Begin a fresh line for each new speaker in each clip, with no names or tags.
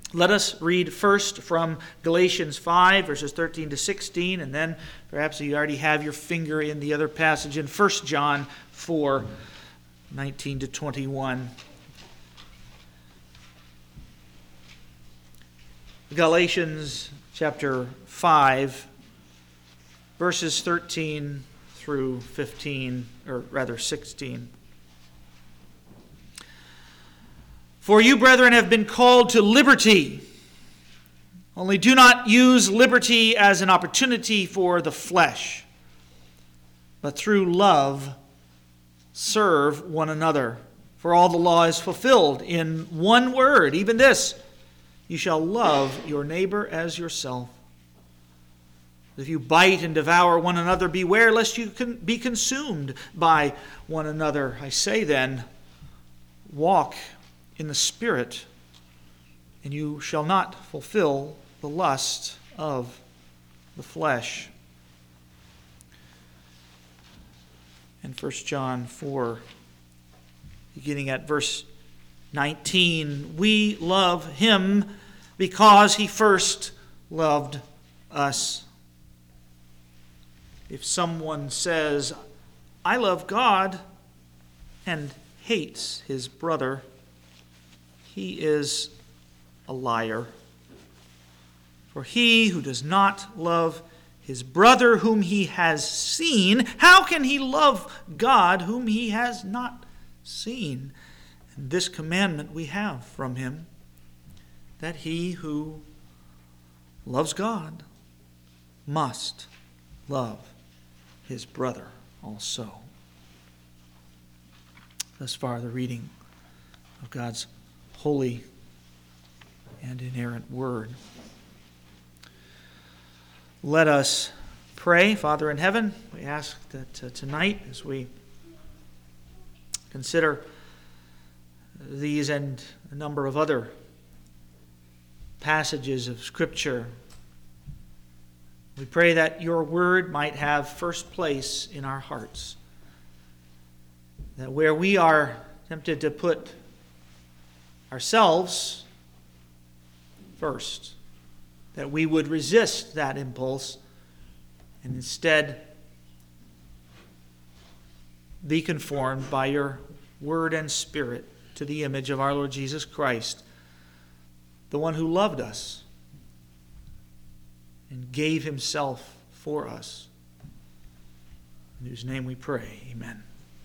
Let us read first from Galatians 5, verses 13 to 16, and then perhaps you already have your finger in the other passage in 1 John 4, 19 to 21. Galatians chapter 5, verses 13 through 15, or rather 16. For you, brethren, have been called to liberty. Only do not use liberty as an opportunity for the flesh, but through love serve one another. For all the law is fulfilled in one word, even this: you shall love your neighbor as yourself. If you bite and devour one another, beware lest you be consumed by one another. I say then, walk in the Spirit, and you shall not fulfill the lust of the flesh. In 1 John 4, beginning at verse 19, we love him because he first loved us. If someone says, I love God, and hates his brother, he is a liar. For he who does not love his brother whom he has seen, how can he love God whom he has not seen? And this commandment we have from him, that he who loves God must love his brother also. Thus far, the reading of God's holy and inerrant word. Let us pray. Father in heaven, we ask that tonight, as we consider these and a number of other passages of Scripture, we pray that your word might have first place in our hearts. That where we are tempted to put ourselves first, that we would resist that impulse and instead be conformed by your word and spirit to the image of our Lord Jesus Christ, the one who loved us and gave himself for us, in whose name we pray. Amen.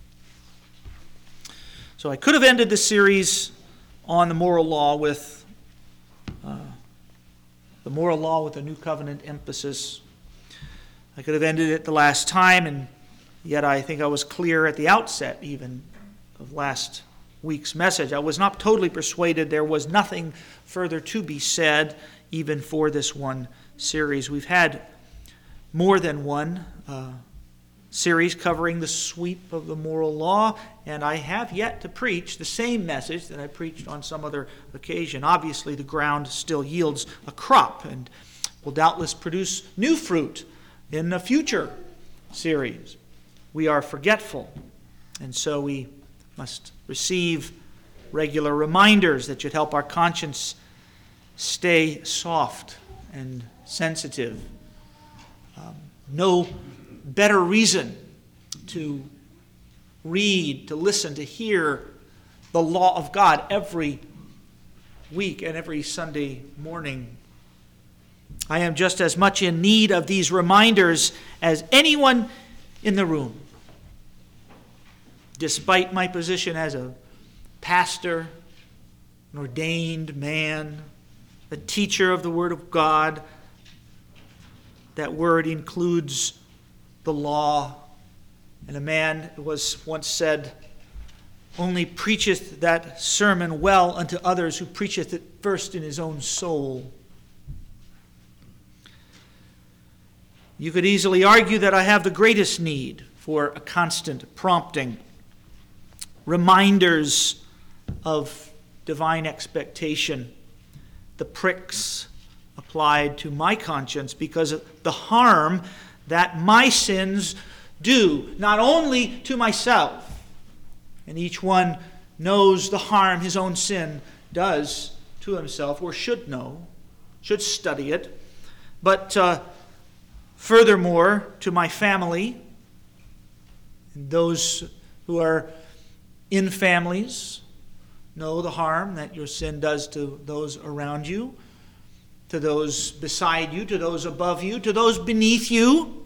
So I could have ended this series on the moral law with the moral law with a new covenant emphasis. I could have ended it the last time, and yet I think I was clear at the outset even of last week's message. I was not totally persuaded there was nothing further to be said even for this one series. We've had more than one series covering the sweep of the moral law, and I have yet to preach the same message that I preached on some other occasion. Obviously, the ground still yields a crop and will doubtless produce new fruit in a future series. We are forgetful, and so we must receive regular reminders that should help our conscience stay soft and sensitive. No better reason to read, to listen, to hear the law of God every week and every Sunday morning. I am just as much in need of these reminders as anyone in the room. Despite my position as a pastor, an ordained man, a teacher of the Word of God, that word includes the law. And a man was once said, only preacheth that sermon well unto others who preacheth it first in his own soul. You could easily argue that I have the greatest need for a constant prompting, reminders of divine expectation, the pricks applied to my conscience because of the harm that my sins do, not only to myself, and each one knows the harm his own sin does to himself, or should know, should study it. But furthermore, to my family, and those who are in families, know the harm that your sin does to those around you, to those beside you, to those above you, to those beneath you.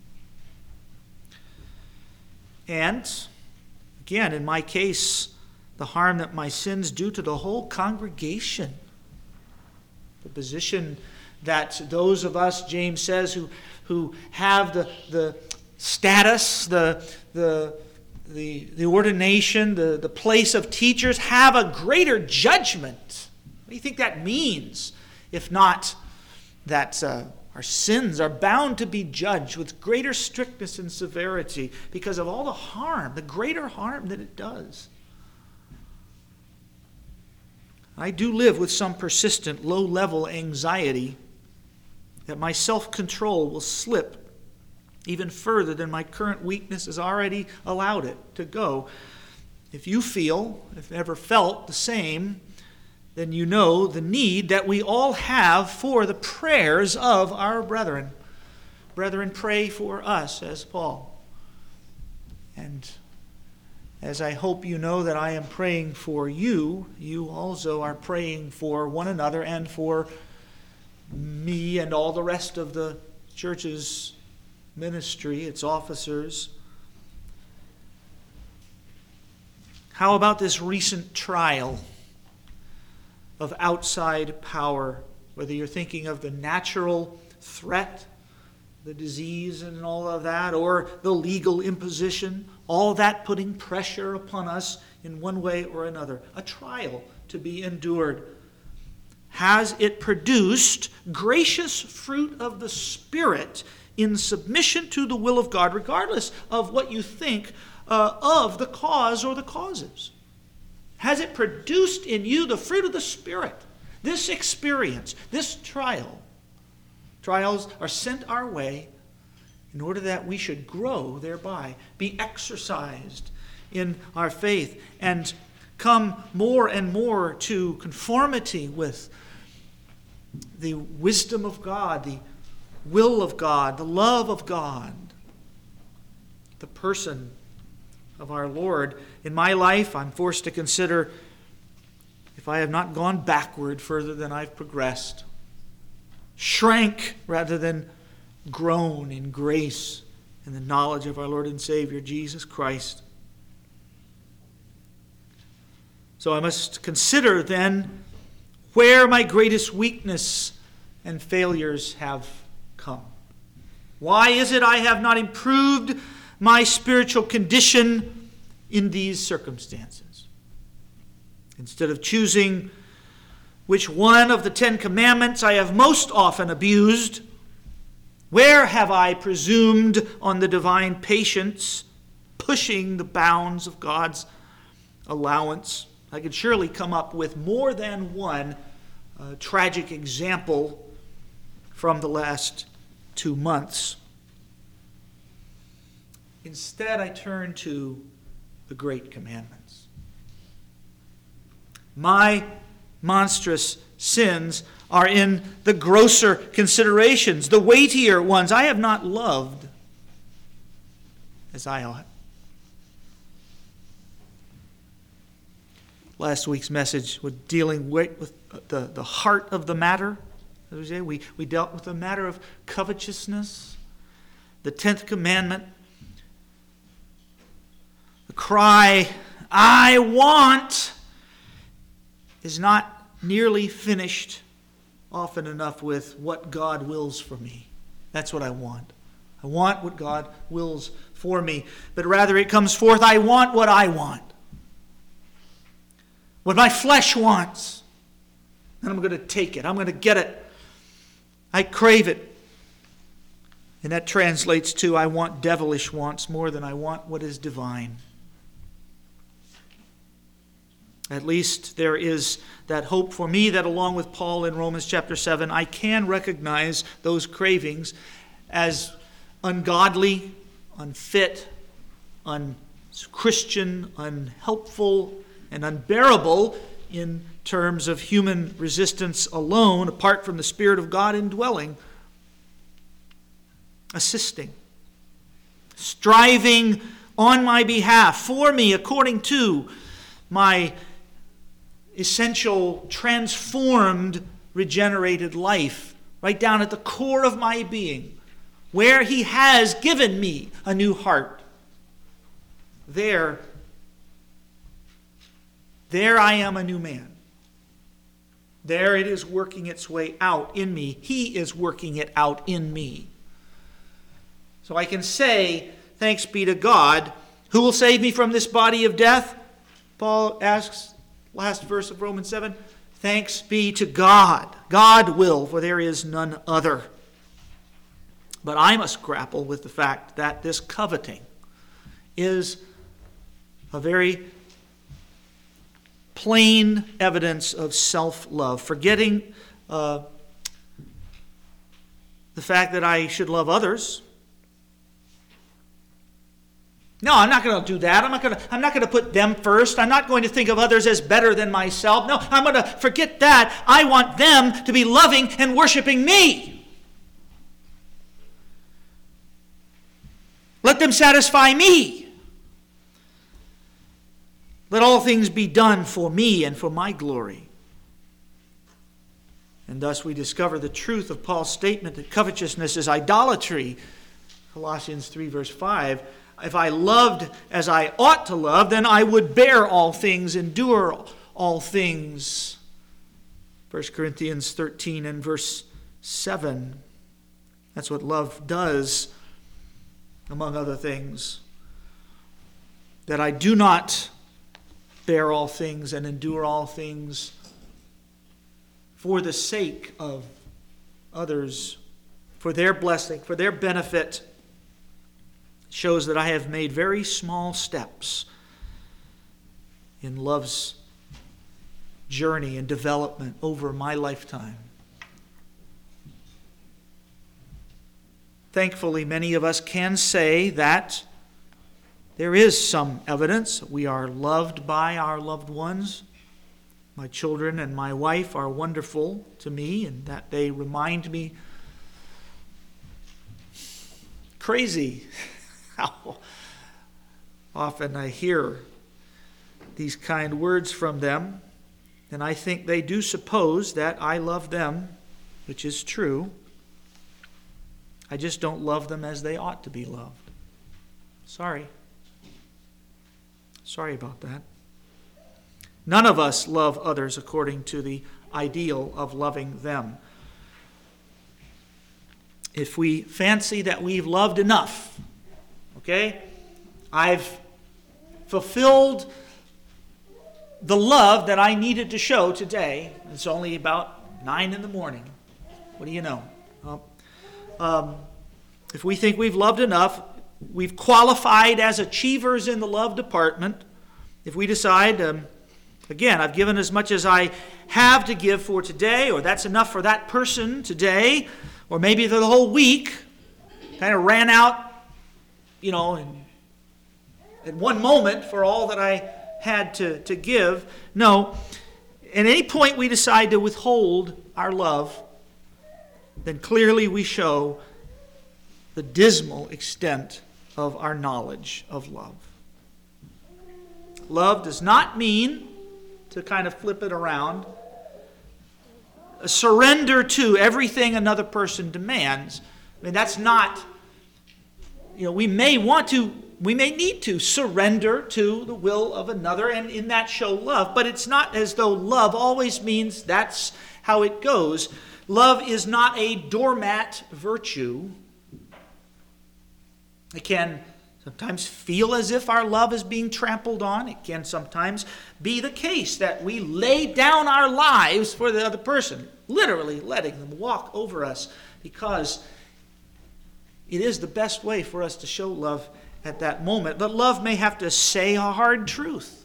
And, again, in my case, the harm that my sins do to the whole congregation. The position that those of us, James says, who have the status, the ordination, the place of teachers, have a greater judgment. What do you think that means? If not that our sins are bound to be judged with greater strictness and severity because of all the harm, the greater harm that it does. I do live with some persistent low-level anxiety that my self-control will slip even further than my current weakness has already allowed it to go. If you feel, if ever felt the same, then you know the need that we all have for the prayers of our brethren. Brethren, pray for us, says Paul. And as I hope you know that I am praying for you, you also are praying for one another and for me and all the rest of the church's ministry, its officers. How about this recent trial of outside power? Whether you're thinking of the natural threat, the disease and all of that, or the legal imposition, all that putting pressure upon us in one way or another. A trial to be endured. Has it produced gracious fruit of the Spirit in submission to the will of God, regardless of what you think of the cause or the causes? Has it produced in you the fruit of the Spirit? This experience, this trial. Trials are sent our way in order that we should grow thereby, be exercised in our faith, and come more and more to conformity with the wisdom of God, the will of God, the love of God, the person of our Lord. In my life, I'm forced to consider if I have not gone backward further than I've progressed, shrank rather than grown in grace and the knowledge of our Lord and Savior, Jesus Christ. So I must consider then where my greatest weakness and failures have come. Why is it I have not improved my spiritual condition in these circumstances? Instead of choosing which one of the 10 Commandments I have most often abused, where have I presumed on the divine patience, pushing the bounds of God's allowance? I could surely come up with more than one tragic example from the last 2 months. Instead, I turn to the great commandments. My monstrous sins are in the grosser considerations, the weightier ones. I have not loved as I ought. Last week's message was dealing with the heart of the matter. As we dealt with the matter of covetousness. The 10th commandment, the cry, I want, is not nearly finished often enough with what God wills for me. That's what I want. I want what God wills for me. But rather it comes forth, I want what I want. What my flesh wants. And I'm going to take it. I'm going to get it. I crave it. And that translates to, I want devilish wants more than I want what is divine. At least there is that hope for me that along with Paul in Romans chapter 7, I can recognize those cravings as ungodly, unfit, unchristian, unhelpful, and unbearable in terms of human resistance alone, apart from the Spirit of God indwelling, assisting, striving on my behalf, for me, according to my essential, transformed, regenerated life, right down at the core of my being, where He has given me a new heart. There I am a new man. There it is working its way out in me. He is working it out in me. So I can say, thanks be to God. Who will save me from this body of death? Paul asks, last verse of Romans 7. Thanks be to God. God will, for there is none other. But I must grapple with the fact that this coveting is a very plain evidence of self-love. Forgetting the fact that I should love others. No, I'm not going to do that. I'm not going to put them first. I'm not going to think of others as better than myself. No, I'm going to forget that. I want them to be loving and worshiping me. Let them satisfy me. Let all things be done for me and for my glory. And thus we discover the truth of Paul's statement that covetousness is idolatry. Colossians 3 verse 5. If I loved as I ought to love, then I would bear all things, endure all things. 1 Corinthians 13 and verse 7. That's what love does, among other things. That I do not bear all things and endure all things for the sake of others, for their blessing, for their benefit. Shows that I have made very small steps in love's journey and development over my lifetime. Thankfully, many of us can say that there is some evidence we are loved by our loved ones. My children and my wife are wonderful to me, and that they remind me crazy how often I hear these kind words from them, and I think they do suppose that I love them, which is true. I just don't love them as they ought to be loved. Sorry about that. None of us love others according to the ideal of loving them. If we fancy that we've loved enough, okay, I've fulfilled the love that I needed to show today. It's only about 9 in the morning. What do you know? If we think we've loved enough, we've qualified as achievers in the love department. If we decide, again, I've given as much as I have to give for today, or that's enough for that person today, or maybe for the whole week, kind of ran out, at one moment for all that I had to give. No, at any point we decide to withhold our love, then clearly we show the dismal extent of our knowledge of love. Love does not mean, to kind of flip it around, a surrender to everything another person demands. I mean, that's not, we may need to surrender to the will of another and in that show love, but it's not as though love always means that's how it goes. Love is not a doormat virtue. It can sometimes feel as if our love is being trampled on. It can sometimes be the case that we lay down our lives for the other person, literally letting them walk over us, because it is the best way for us to show love at that moment. But love may have to say a hard truth.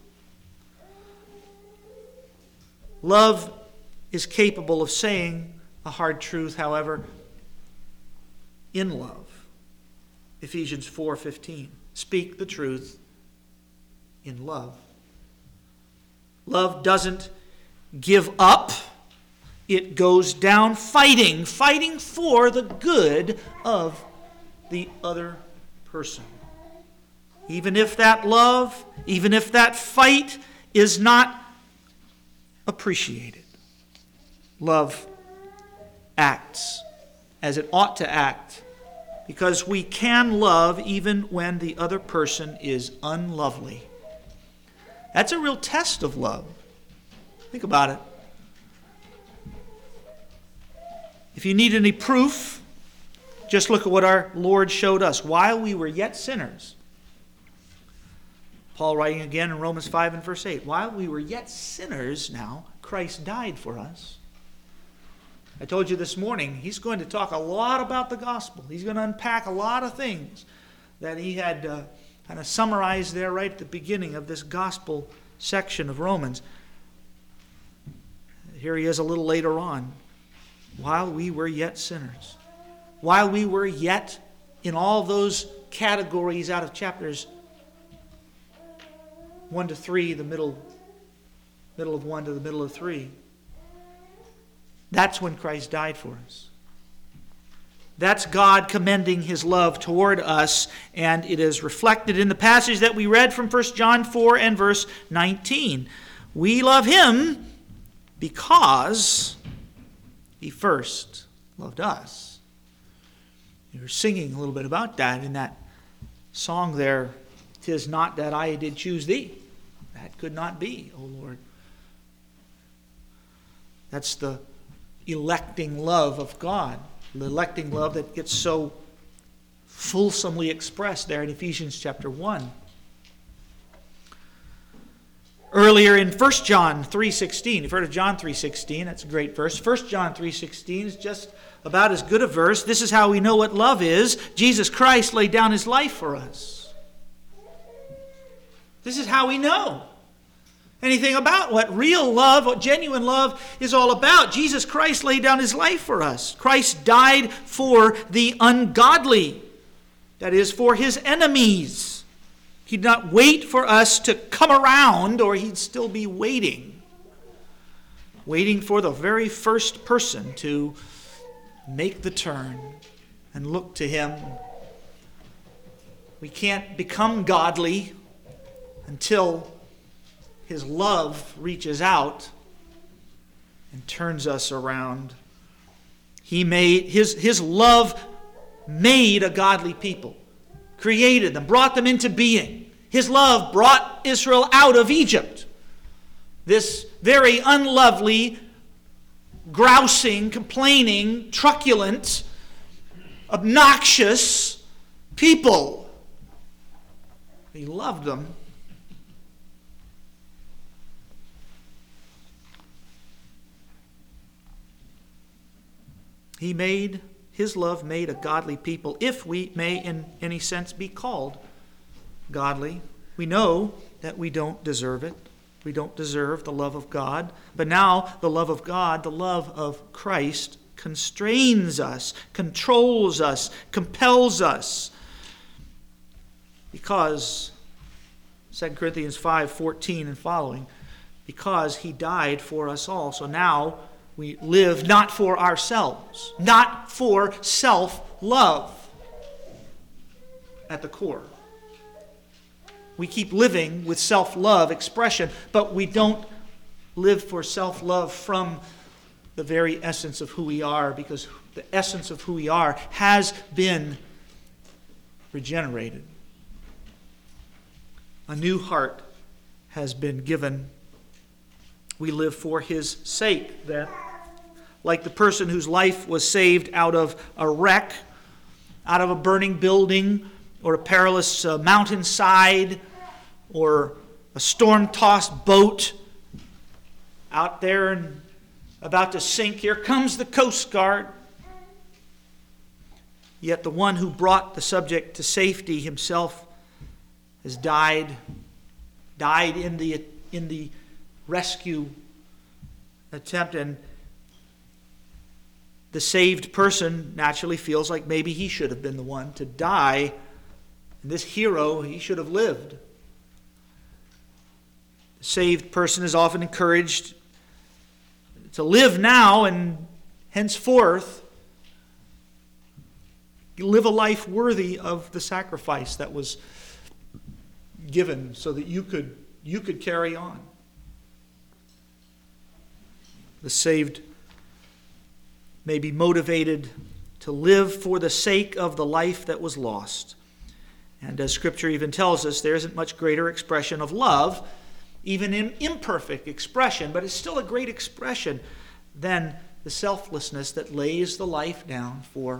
Love is capable of saying a hard truth, however, in love. Ephesians 4:15. Speak the truth in love. Love doesn't give up. It goes down fighting for the good of the other person. Even if that love, even if that fight is not appreciated. Love acts as it ought to act, because we can love even when the other person is unlovely. That's a real test of love. Think about it. If you need any proof, just look at what our Lord showed us. While we were yet sinners, Paul writing again in Romans 5 and verse 8, while we were yet sinners now, Christ died for us. I told you this morning, he's going to talk a lot about the gospel. He's going to unpack a lot of things that he had kind of summarized there right at the beginning of this gospel section of Romans. Here he is a little later on. While we were yet sinners. While we were yet in all those categories out of chapters 1 to 3, the middle of 1 to the middle of 3. That's when Christ died for us. That's God commending his love toward us, and it is reflected in the passage that we read from 1 John 4 and verse 19. We love him because he first loved us. You were singing a little bit about that in that song there. 'Tis not that I did choose thee. That could not be, O Lord. That's the electing love of God. The electing love that gets so fulsomely expressed there in Ephesians chapter 1. Earlier in 1 John 3:16, you've heard of John 3:16, that's a great verse. 1 John 3:16 is just about as good a verse. This is how we know what love is. Jesus Christ laid down his life for us. This is how we know anything about what real love, what genuine love is all about. Jesus Christ laid down his life for us. Christ died for the ungodly, that is, for his enemies. He'd not wait for us to come around, or he'd still be waiting for the very first person to make the turn and look to him. We can't become godly until his love reaches out and turns us around. His love made a godly people. Created them, brought them into being. His love brought Israel out of Egypt. This very unlovely, grousing, complaining, truculent, obnoxious people. He loved them. His love made a godly people, if we may in any sense be called godly. We know that we don't deserve it. We don't deserve the love of God. But now the love of God, the love of Christ, constrains us, controls us, compels us. Because, 2 Corinthians 5:14 and following, because he died for us all. So now we live not for ourselves, not for self-love at the core. We keep living with self-love expression, but we don't live for self-love from the very essence of who we are, because the essence of who we are has been regenerated. A new heart has been given. We live for his sake. That, like the person whose life was saved out of a wreck, out of a burning building, or a perilous mountainside, or a storm-tossed boat out there and about to sink. Here comes the Coast Guard. Yet the one who brought the subject to safety himself has died in the rescue attempt, and the saved person naturally feels like maybe he should have been the one to die. And this hero, he should have lived. The saved person is often encouraged to live now and henceforth live a life worthy of the sacrifice that was given so that you could carry on. The saved may be motivated to live for the sake of the life that was lost. And as Scripture even tells us, there isn't much greater expression of love, even in imperfect expression, but it's still a great expression, than the selflessness that lays the life down for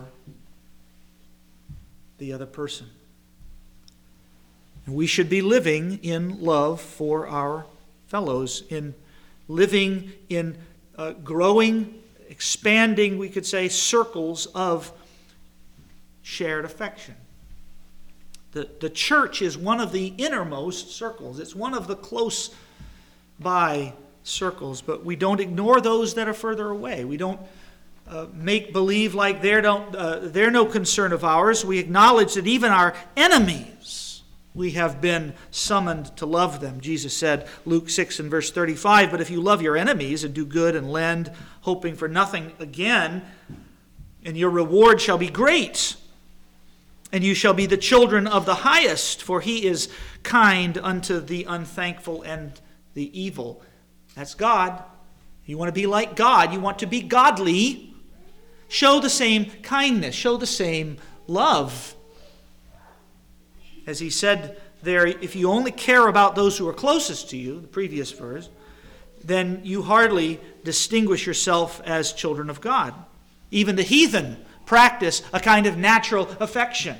the other person. And we should be living in love for our fellows, in living in growing, expanding, we could say, circles of shared affection. The church is one of the innermost circles. It's one of the close by circles, but we don't ignore those that are further away. We don't make believe like they're no concern of ours. We acknowledge that even our enemies, we have been summoned to love them. Jesus said, Luke 6 and verse 35, "But if you love your enemies and do good and lend, hoping for nothing again, and your reward shall be great, and you shall be the children of the highest, for he is kind unto the unthankful and the evil." That's God. You want to be like God. You want to be godly. Show the same kindness. Show the same love. As he said there, if you only care about those who are closest to you, the previous verse, then you hardly distinguish yourself as children of God. Even the heathen practice a kind of natural affection.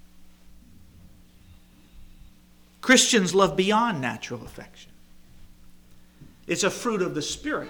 Christians love beyond natural affection. It's a fruit of the Spirit,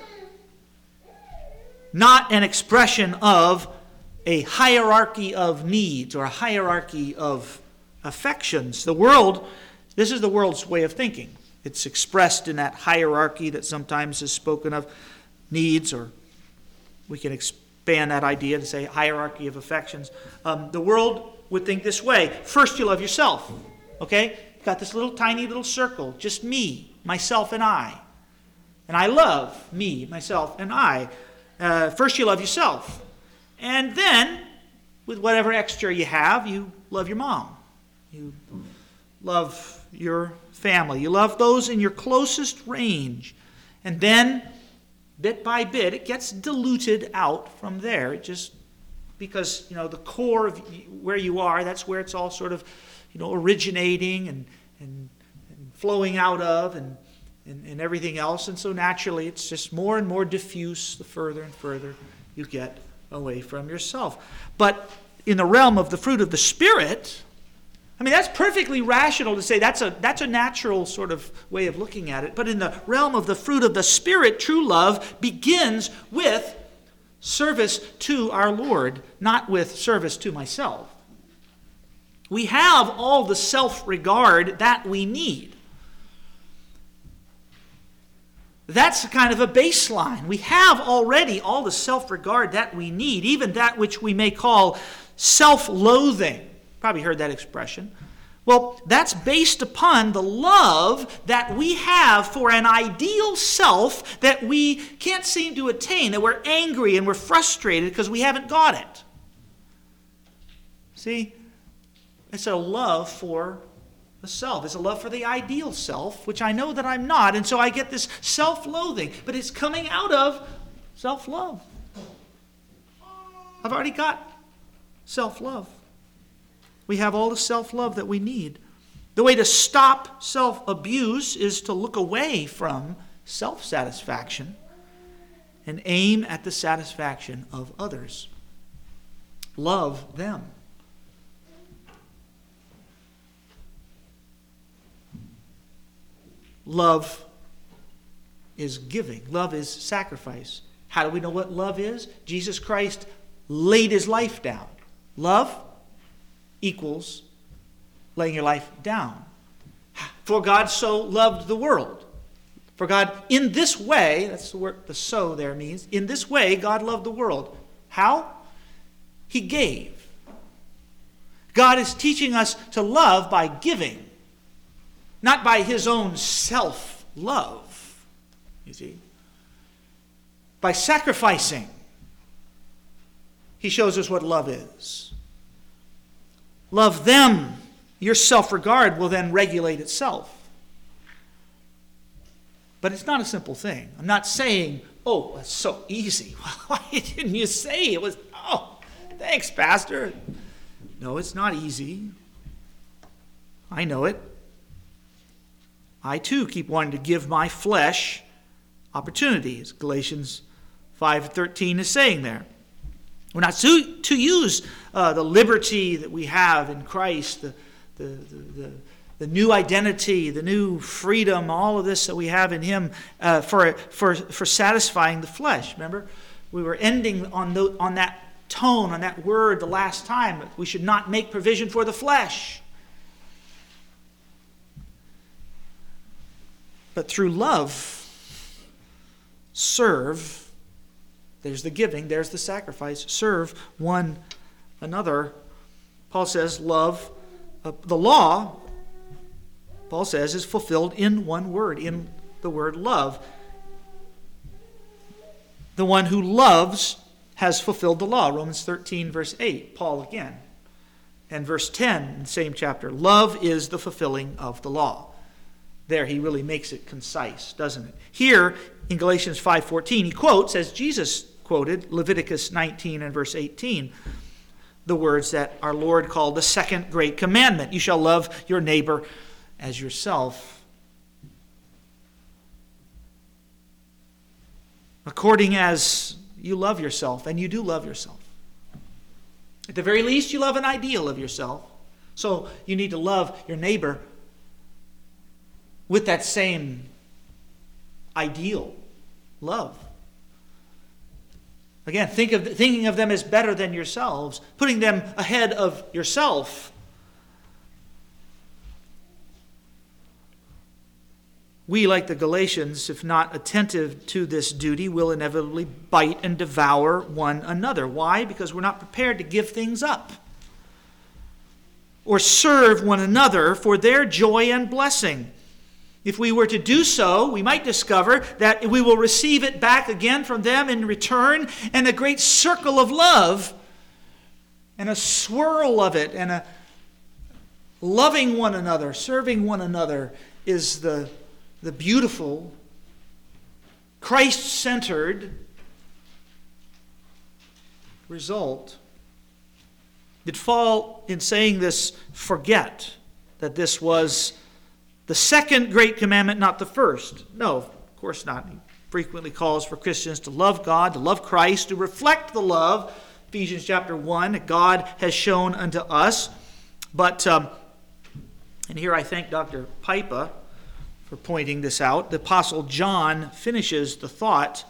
not an expression of a hierarchy of needs or a hierarchy of affections. The world, this is the world's way of thinking. It's expressed in that hierarchy that sometimes is spoken of, needs, or we can expand that idea to say hierarchy of affections. The world would think this way. First you love yourself, okay? You've got this little tiny little circle, just me, myself, and I. And I love me, myself, and I. First you love yourself. And then, with whatever extra you have, you love your mom. You love your family. You love those in your closest range. And then, bit by bit, it gets diluted out from there. It just, because, the core of where you are, that's where it's all sort of, originating and flowing out of and everything else. And so naturally, it's just more and more diffuse the further and further you get away from yourself. But in the realm of the fruit of the Spirit, that's perfectly rational to say that's a natural sort of way of looking at it. But in the realm of the fruit of the Spirit, true love begins with service to our Lord, not with service to myself. We have all the self-regard that we need. That's kind of a baseline. We have already all the self-regard that we need, even that which we may call self-loathing. Probably heard that expression. Well, that's based upon the love that we have for an ideal self that we can't seem to attain, that we're angry and we're frustrated because we haven't got it. See? It's a love for the self. It's a love for the ideal self, which I know that I'm not, and so I get this self-loathing, but it's coming out of self-love. I've already got self-love. We have all the self-love that we need. The way to stop self-abuse is to look away from self-satisfaction and aim at the satisfaction of others. Love them. Love is giving. Love is sacrifice. How do we know what love is? Jesus Christ laid his life down. Love equals laying your life down. For God so loved the world. For God, in this way, that's the word, the so there means, in this way God loved the world. How? He gave. God is teaching us to love by giving, not by his own self-love, you see. By sacrificing, he shows us what love is. Love them. Your self-regard will then regulate itself. But it's not a simple thing. I'm not saying, oh, it's so easy. Why didn't you say it was, oh, thanks, Pastor. No, it's not easy. I know it. I too keep wanting to give my flesh opportunities. Galatians 5:13 is saying there. We're not to use the liberty that we have in Christ, the new identity, the new freedom, all of this that we have in Him for satisfying the flesh. Remember, we were ending on that tone, on that word the last time. We should not make provision for the flesh. But through love, serve. There's the giving, there's the sacrifice. Serve one another. Paul says love, the law, Paul says, is fulfilled in one word, in the word love. The one who loves has fulfilled the law. Romans 13, verse 8, Paul again. And verse 10 in the same chapter, love is the fulfilling of the law. There he really makes it concise, doesn't it? Here in Galatians 5:14, he quotes, as Jesus quoted, Leviticus 19 and verse 18, the words that our Lord called the second great commandment. You shall love your neighbor as yourself. According as you love yourself, and you do love yourself. At the very least, you love an ideal of yourself. So you need to love your neighbor with that same ideal love. Again, thinking of them as better than yourselves, putting them ahead of yourself. We, like the Galatians, if not attentive to this duty, will inevitably bite and devour one another. Why? Because we're not prepared to give things up or serve one another for their joy and blessing. If we were to do so, we might discover that we will receive it back again from them in return, and a great circle of love and a swirl of it, and a loving one another, serving one another is the beautiful, Christ-centered result. Did Paul, in saying this, forget that this was the second great commandment, not the first? No, of course not. He frequently calls for Christians to love God, to love Christ, to reflect the love, Ephesians chapter 1, that God has shown unto us. But, and here I thank Dr. Pipa for pointing this out. The Apostle John finishes the thought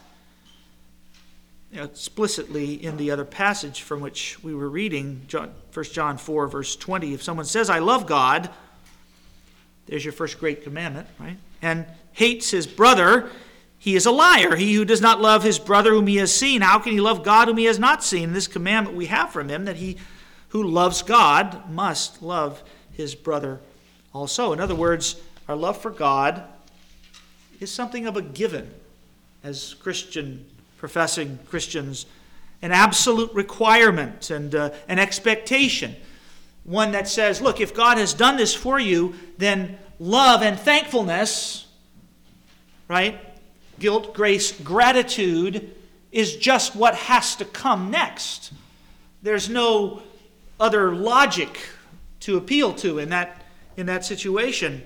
explicitly in the other passage from which we were reading, 1 John 4, verse 20. If someone says, I love God, there's your first great commandment, right? And hates his brother, he is a liar. He who does not love his brother whom he has seen, how can he love God whom he has not seen? This commandment we have from him, that he who loves God must love his brother also. In other words, our love for God is something of a given as professing Christians, an absolute requirement and an expectation. One that says, look, if God has done this for you, then love and thankfulness, right? Guilt, grace, gratitude is just what has to come next. There's no other logic to appeal to in that situation.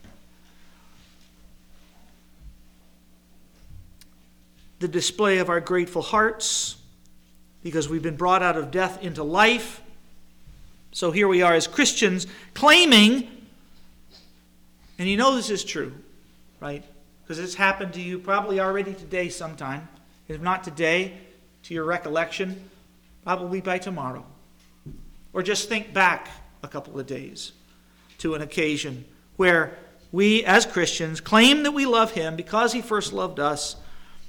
The display of our grateful hearts, because we've been brought out of death into life. So here we are as Christians claiming, and you know this is true, right? Because it's happened to you probably already today sometime. If not today, to your recollection, probably by tomorrow. Or just think back a couple of days to an occasion where we as Christians claim that we love Him because He first loved us.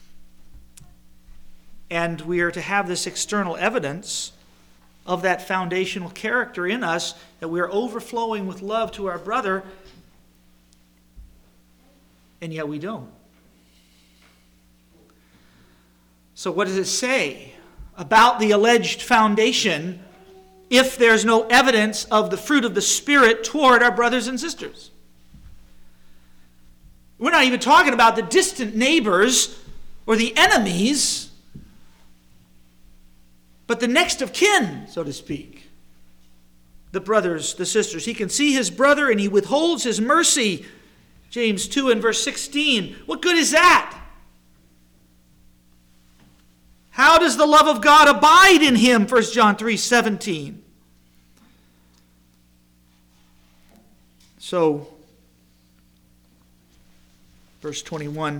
And we are to have this external evidence of that foundational character in us, that we are overflowing with love to our brother, and yet we don't. So what does it say about the alleged foundation if there's no evidence of the fruit of the Spirit toward our brothers and sisters? We're not even talking about the distant neighbors or the enemies, but the next of kin, so to speak. The brothers, the sisters. He can see his brother and he withholds his mercy. James 2 and verse 16. What good is that? How does the love of God abide in him? 1 John 3:17. So, verse 21.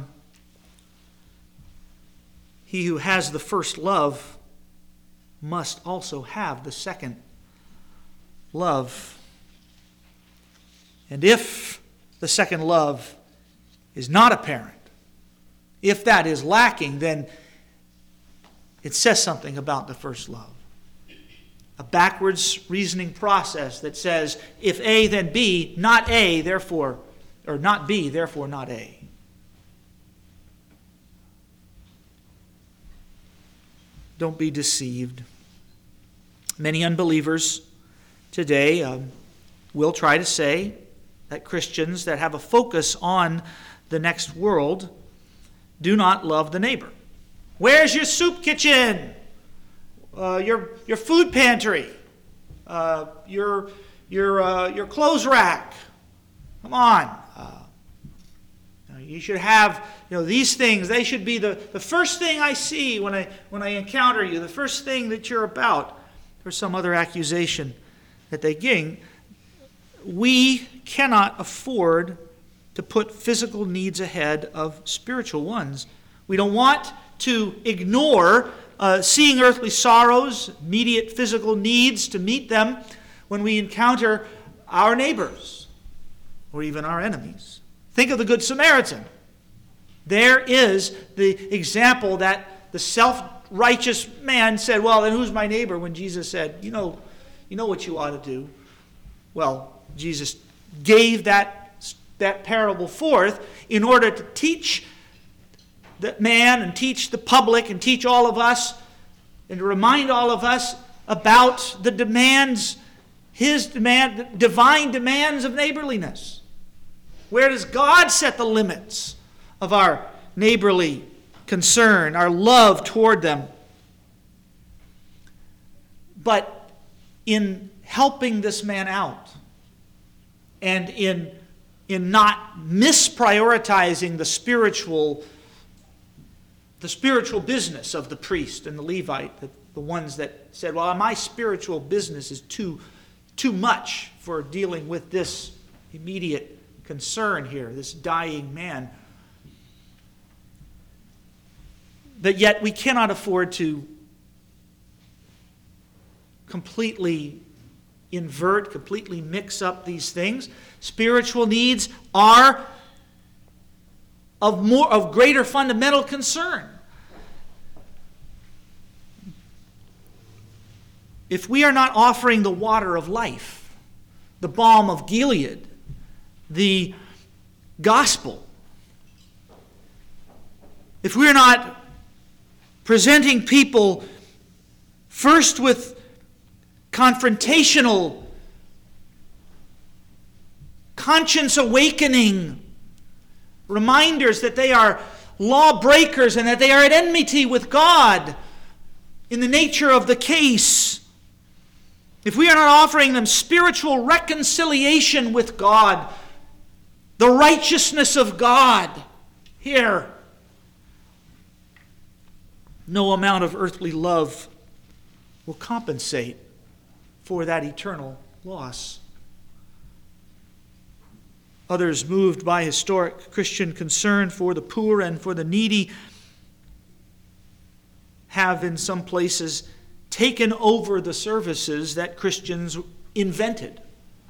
He who has the first love must also have the second love. And if the second love is not apparent, if that is lacking, then it says something about the first love. A backwards reasoning process that says, if A, then B, not A, therefore, or not B, therefore not A. Don't be deceived. Many unbelievers today will try to say that Christians that have a focus on the next world do not love the neighbor. Where's your soup kitchen? Your food pantry? Your clothes rack? Come on. You should have, these things. They should be the first thing I see when I encounter you. The first thing that you're about. Or some other accusation that they give. We cannot afford to put physical needs ahead of spiritual ones. We don't want to ignore seeing earthly sorrows, immediate physical needs to meet them when we encounter our neighbors or even our enemies. Think of the Good Samaritan. There is the example that the self-righteous man said, well, then who's my neighbor? When Jesus said, you know what you ought to do. Well, Jesus gave that parable forth in order to teach the man and teach the public and teach all of us and to remind all of us about the demands, divine demands of neighborliness. Where does God set the limits of our neighborly concern, our love toward them? But in helping this man out and in not misprioritizing the spiritual business of the priest and the Levite, the ones that said, well, my spiritual business is too much for dealing with this immediate concern here, this dying man. But yet we cannot afford to completely invert, completely mix up these things. Spiritual needs are of greater fundamental concern. If we are not offering the water of life, the balm of Gilead, the gospel, if we are not presenting people first with confrontational, conscience awakening reminders that they are lawbreakers and that they are at enmity with God in the nature of the case, if we are not offering them spiritual reconciliation with God, the righteousness of God here, no amount of earthly love will compensate for that eternal loss. Others, moved by historic Christian concern for the poor and for the needy, have in some places taken over the services that Christians invented.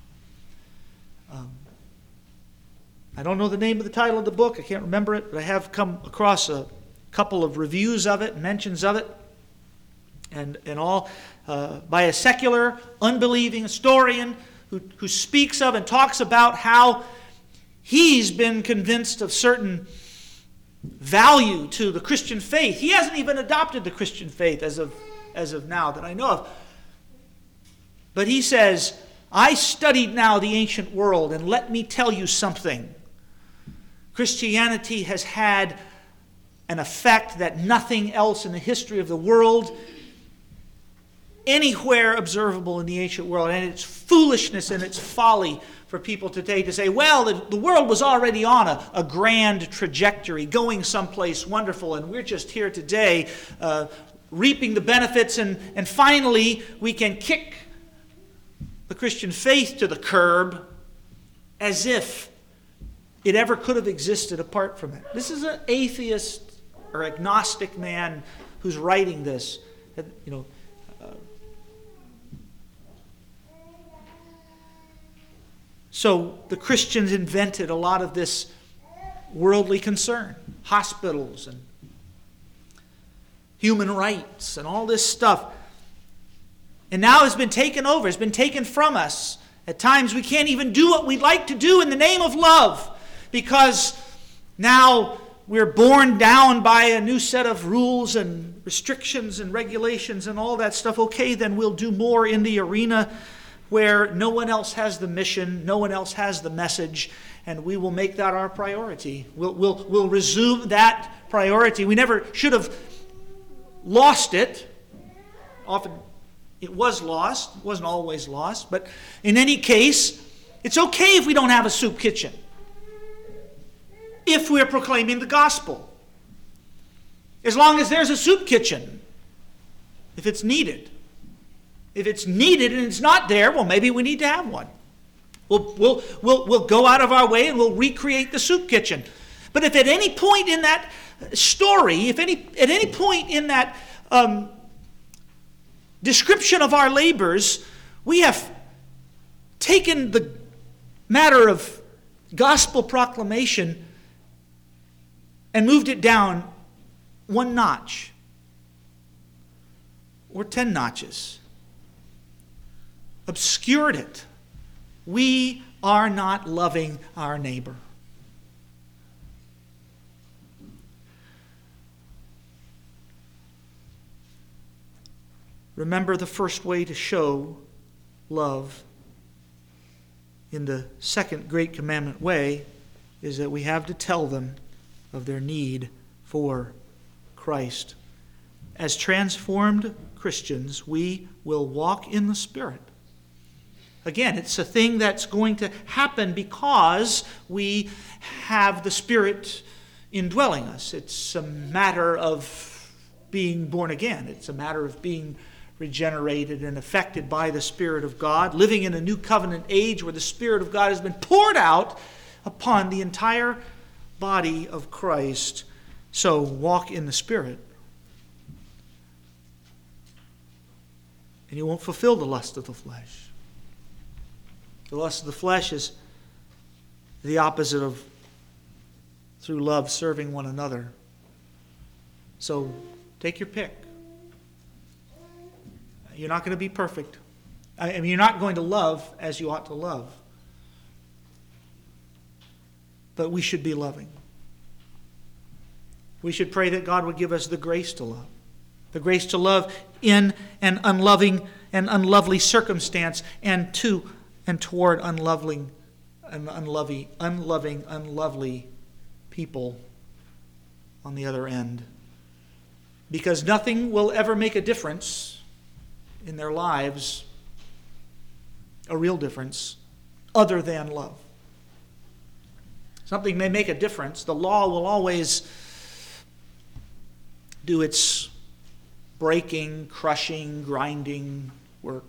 I don't know the name of the title of the book. I can't remember it, but I have come across a couple of reviews of it, mentions of it, and all by a secular, unbelieving historian who speaks of and talks about how he's been convinced of certain value to the Christian faith. He hasn't even adopted the Christian faith as of now that I know of. But he says, I studied now the ancient world, and let me tell you something. Christianity has had an effect that nothing else in the history of the world anywhere observable in the ancient world. And it's foolishness and it's folly for people today to say, well, the world was already on a grand trajectory, going someplace wonderful, and we're just here today reaping the benefits, and finally we can kick the Christian faith to the curb as if it ever could have existed apart from it. This is an atheist or agnostic man who's writing this. So the Christians invented a lot of this worldly concern. Hospitals and human rights and all this stuff. And now it's been taken over. It's been taken from us. At times we can't even do what we'd like to do in the name of love, because now we're borne down by a new set of rules and restrictions and regulations and all that stuff. Okay, then we'll do more in the arena where no one else has the mission, no one else has the message, and we will make that our priority. We'll resume that priority. We never should have lost it. Often it was lost. It wasn't always lost. But in any case, it's okay if we don't have a soup kitchen, if we're proclaiming the gospel. As long as there's a soup kitchen, if it's needed. If it's needed and it's not there, well, maybe we need to have one. We'll go out of our way and we'll recreate the soup kitchen. But if at any point in that story, at any point in that description of our labors, we have taken the matter of gospel proclamation and moved it down one notch or 10 notches, obscured it, we are not loving our neighbor. Remember, the first way to show love in the second great commandment way is that we have to tell them of their need for Christ. As transformed Christians, we will walk in the Spirit. Again, it's a thing that's going to happen because we have the Spirit indwelling us. It's a matter of being born again. It's a matter of being regenerated and affected by the Spirit of God, living in a new covenant age where the Spirit of God has been poured out upon the entire body of Christ. So walk in the Spirit, and you won't fulfill the lust of the flesh. The lust of the flesh is the opposite of, through love, serving one another. So take your pick. You're not going to be perfect. I mean, you're not going to love as you ought to love. But we should be loving. We should pray that God would give us the grace to love. The grace to love in an unloving and unlovely circumstance, and toward unloving, unlovely people on the other end. Because nothing will ever make a difference in their lives, a real difference, other than love. Something may make a difference. The law will always do its breaking, crushing, grinding work.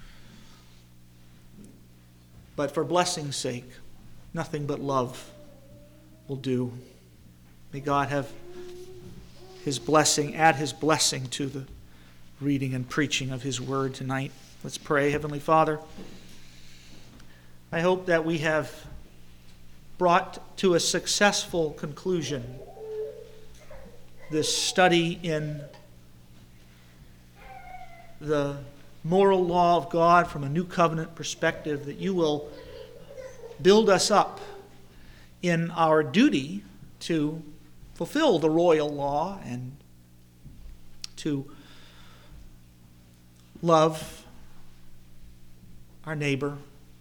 But for blessing's sake, nothing but love will do. May God have His blessing, add His blessing to the reading and preaching of His word tonight. Let's pray. Heavenly Father, I hope that we have brought to a successful conclusion this study in the moral law of God from a new covenant perspective, that you will build us up in our duty to fulfill the royal law and to love our neighbor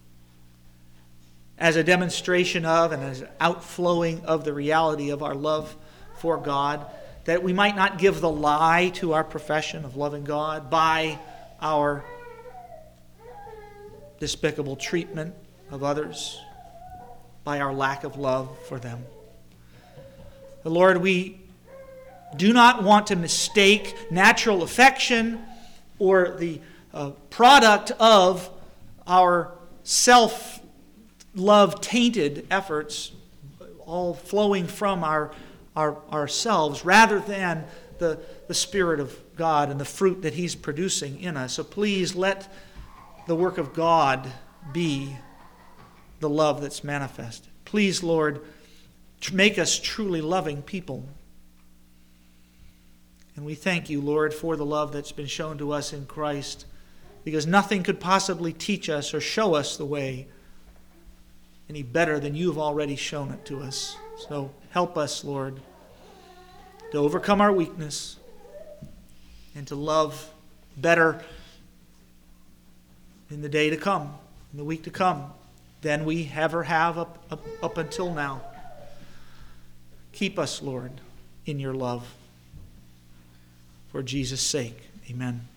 as a demonstration of and as an outflowing of the reality of our love for God, that we might not give the lie to our profession of loving God by our despicable treatment of others, by our lack of love for them. Lord, we do not want to mistake natural affection or the product of our self-love tainted efforts, all flowing from ourselves, rather than the Spirit of God and the fruit that He's producing in us. So please let the work of God be the love that's manifested. Please, Lord, make us truly loving people. And we thank you, Lord, for the love that's been shown to us in Christ, because nothing could possibly teach us or show us the way any better than you've already shown it to us. So help us, Lord, to overcome our weakness and to love better in the day to come, in the week to come, than we ever have up until now. Keep us, Lord, in your love. For Jesus' sake, amen.